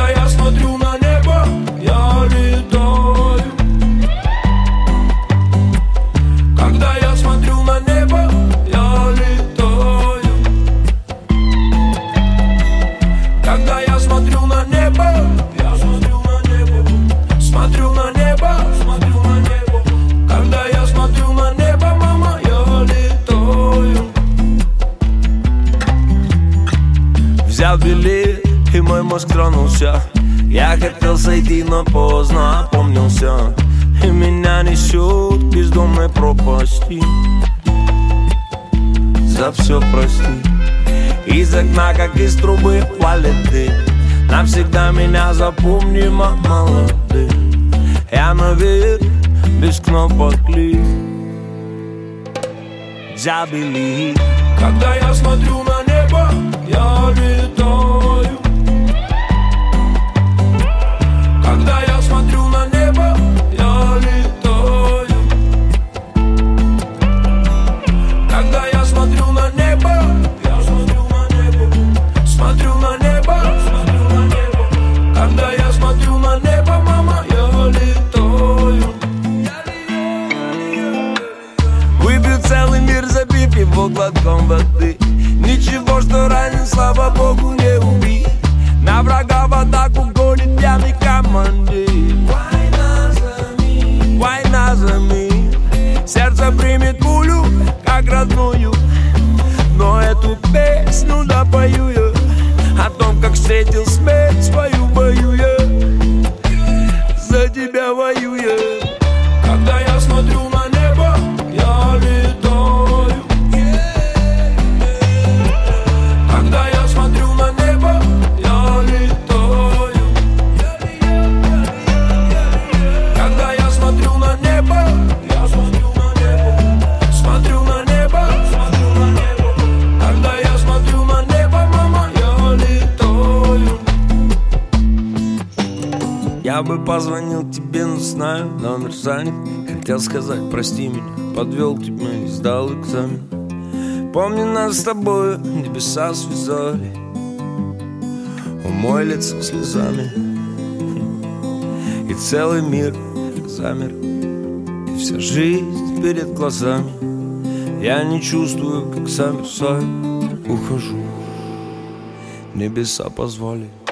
Когда я смотрю на небо, я летаю. Когда я смотрю на небо, я летаю. Когда я смотрю на небо, я смотрю на небо. Смотрю на небо, смотрю на небо. Когда я смотрю на небо, мама, я летаю. Взял билет, и мой мозг тронулся. Я хотел сойти, но поздно опомнился. И меня несет к бездонной пропасти. За все прости. Из окна, как из трубы, валит дым. Навсегда меня запомни, молодым. Я наверх, без кнопок клик. Взял билет. Когда я смотрю на небо, я летаю. Когда я смотрю на небо, я летаю. Когда я смотрю на небо, я смотрю на небо. Смотрю на небо, смотрю на небо. Когда я смотрю на небо, мама, я летаю. Выпью целый мир, забив его глотком воды. Ничего, что ранен, слава богу, не убит. На врага в атаку гонит пьяный командир. Война за мир. Сердце примет пулю, как родную. Но эту песню допою я о том, как встретил смерть свою в бою я. За тебя воюю. Когда я смотрю на небо, я летаю. Когда я смотрю на небо, я летаю. Когда я смотрю на небо, я смотрю на небо. Смотрю на небо, смотрю на небо. Когда я смотрю на небо, мама, я летаю. Я бы позвонил тебе, но знаю, номер занят. Хотел сказать, прости меня, подвел тебя и сдал экзамен. Помню, нас с тобой небеса связали. Умой лицо слезами. И целый мир замер. И вся жизнь перед глазами. Я не чувствую, как замерзаю. Ухожу, небеса позвали.